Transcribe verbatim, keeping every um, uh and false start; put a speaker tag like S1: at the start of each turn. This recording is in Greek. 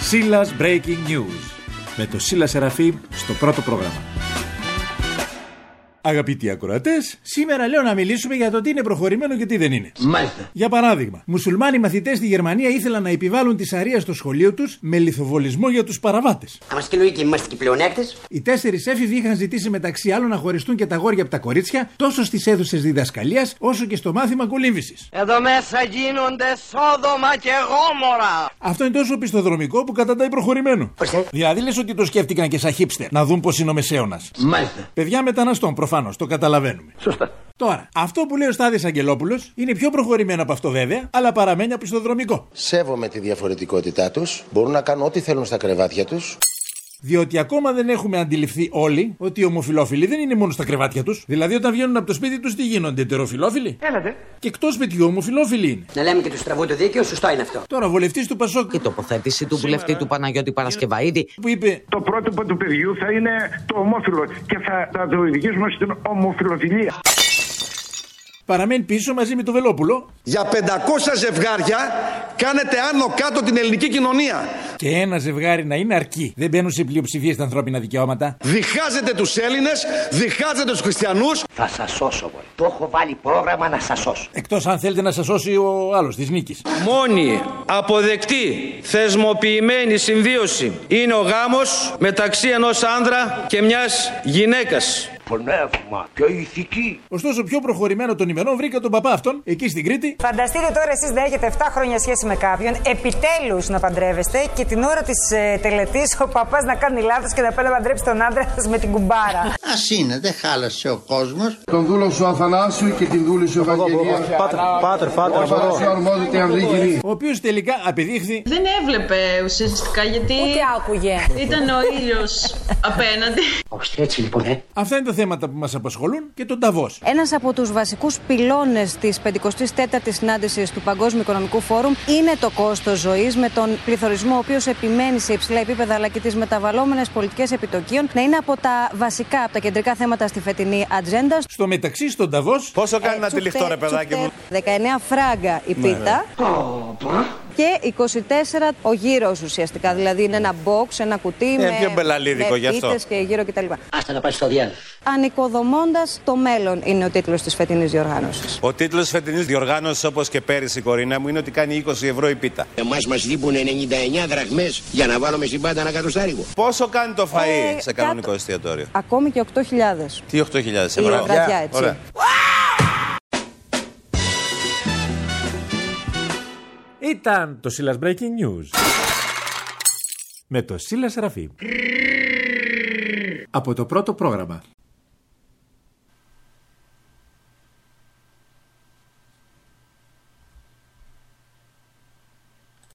S1: Σίλας Breaking News με το Σίλα Σεραφείμ στο πρώτο πρόγραμμα. Αγαπητοί ακροατές, σήμερα λέω να μιλήσουμε για το τι είναι προχωρημένο και τι δεν είναι.
S2: Μάλιστα.
S1: Για παράδειγμα, μουσουλμάνοι μαθητές στη Γερμανία ήθελαν να επιβάλλουν τη Σαρία στο σχολείο τους με λιθοβολισμό για τους παραβάτες.
S2: Είμαστε και λογικοί, είμαστε και πλεονέκτες.
S1: Οι τέσσερις έφηβοι είχαν ζητήσει μεταξύ άλλων να χωριστούν και τα αγόρια από τα κορίτσια τόσο στις αίθουσες διδασκαλίας όσο και στο μάθημα κολύμβησης.
S3: Εδώ μέσα γίνονται Σόδομα και Γόμορα.
S1: Αυτό είναι τόσο πιστοδρομικό που καταντάει προχωρημένο.
S2: Ορίστε.
S1: Δηλαδή λες ότι το σκέφτηκαν και σαν χίπστερ να δουν πώς είναι ο μεσαίωνας.
S2: Μάλιστα.
S1: Παιδιά μεταναστών, προφανώς, το καταλαβαίνουμε.
S2: Σωστά.
S1: Τώρα, αυτό που λέει ο Στάδης Αγγελόπουλος είναι πιο προχωρημένο από αυτό βέβαια, αλλά παραμένει απιστοδρομικό.
S4: Σέβομαι τη διαφορετικότητά τους, μπορούν να κάνουν ό,τι θέλουν στα κρεβάτια τους.
S1: Διότι ακόμα δεν έχουμε αντιληφθεί όλοι ότι οι ομοφυλόφιλοι δεν είναι μόνο στα κρεβάτια τους. Δηλαδή, όταν βγαίνουν από το σπίτι τους, τι γίνονται, ετεροφιλόφιλοι.
S3: Έλατε.
S1: Και εκτός σπιτιού, ομοφυλόφιλοι είναι.
S2: Να λέμε και του στραβού το δίκαιο, σωστό είναι αυτό.
S1: Τώρα, βουλευτής του Πασόκ.
S5: Η τοποθέτηση του βουλευτή του Παναγιώτη Παρασκευαΐδη
S1: Που είπε.
S6: Το πρότυπο του παιδιού θα είναι το ομόφυλο και θα, θα το οδηγήσουμε στην ομοφυλοφιλία.
S1: Παραμένει πίσω μαζί με το Βελόπουλο.
S7: Για πεντακόσια ζευγάρια κάνετε άνω κάτω την ελληνική κοινωνία.
S1: Και ένα ζευγάρι να είναι αρκεί. Δεν μπαίνουν σε πλειοψηφία στα ανθρώπινα δικαιώματα.
S7: Διχάζετε τους Έλληνες, διχάζετε τους χριστιανούς.
S3: Θα σας σώσω, μπορεί. Το έχω βάλει πρόγραμμα να σας σώσω.
S1: Εκτός αν θέλετε να σας σώσει ο άλλος της νίκης.
S8: Μόνη αποδεκτή θεσμοποιημένη συμβίωση είναι ο γάμος μεταξύ ενός άνδρα και μιας γυναίκας.
S3: Πνεύμα και ηθική.
S1: Ωστόσο, πιο προχωρημένο των ημερών βρήκα τον παπά αυτόν εκεί στην Κρήτη.
S9: Φανταστείτε τώρα εσείς να έχετε επτά χρόνια σχέση με κάποιον, επιτέλους να παντρεύεστε και την ώρα της ε, τελετής ο παπάς να κάνει λάθος και να πάει να παντρέψει τον άντρα σας με την κουμπάρα.
S10: Ας είναι, δεν χάλασε ο κόσμος.
S11: Τον δούλο σου Αθανάσιου και την δούλη σου Ευαγγελία.
S8: Πάτερ, πάτερ, πάτερ,
S1: Ο οποίος τελικά απεδείχθη.
S12: Δεν έβλεπε ουσιαστικά γιατί.
S9: Ούτε άκουγε.
S12: Ήταν ο ήλιος απέναντι.
S2: Όχι, έτσι λοιπόν, ε.
S1: Αυτά είναι τα θέματα που μας απασχολούν και τον Νταβός.
S13: Ένας από τους βασικούς πυλώνες της πενηκοστής τέταρτης συνάντησης του Παγκόσμιου Οικονομικού Φόρουμ είναι το κόστος ζωής, με τον πληθωρισμό ο οποίος επιμένει σε υψηλά επίπεδα, αλλά και τις μεταβαλλόμενες πολιτικές επιτοκίων να είναι από τα βασικά, από τα κεντρικά θέματα στη φετινή ατζέντα.
S1: Στο μεταξύ, στον Νταβός.
S8: Πόσο κάνει ένα τυλιχτό, ρε παιδάκι μου?
S13: δεκαεννέα φράγκα η πίτα. Και είκοσι τέσσερα ο γύρος ουσιαστικά. Δηλαδή είναι ένα box, ένα κουτί
S8: είναι
S13: με,
S8: πιο μπελαλίδικο
S13: με
S8: γι' αυτό.
S13: πίτες και γύρο κτλ.
S2: Άστα να πάει στο διάλογο.
S13: Ανοικοδομώντας το μέλλον είναι ο τίτλος της φετινής διοργάνωσης.
S8: Ο τίτλος της φετινής διοργάνωσης, όπως και πέρυσι, Κορίνα μου, είναι ότι κάνει είκοσι ευρώ η πίτα.
S2: Εμάς μας λείπουν ενενήντα εννέα δραχμές για να βάλουμε στην πάντα ένα κατοστάρικο.
S8: Πόσο κάνει το φαΐ
S13: Ε,
S8: σε κανονικό
S13: κάτω...
S8: εστιατόριο?
S13: Ακόμη και οκτώ χιλιάδες.
S8: Τι οκτώ χιλιάδες
S13: Η
S8: ευρώ?
S13: βραδιά, έτσι.
S8: Ωραία.
S1: Ήταν το Σίλας Breaking News με το Σίλα Σεραφείμ από το πρώτο πρόγραμμα.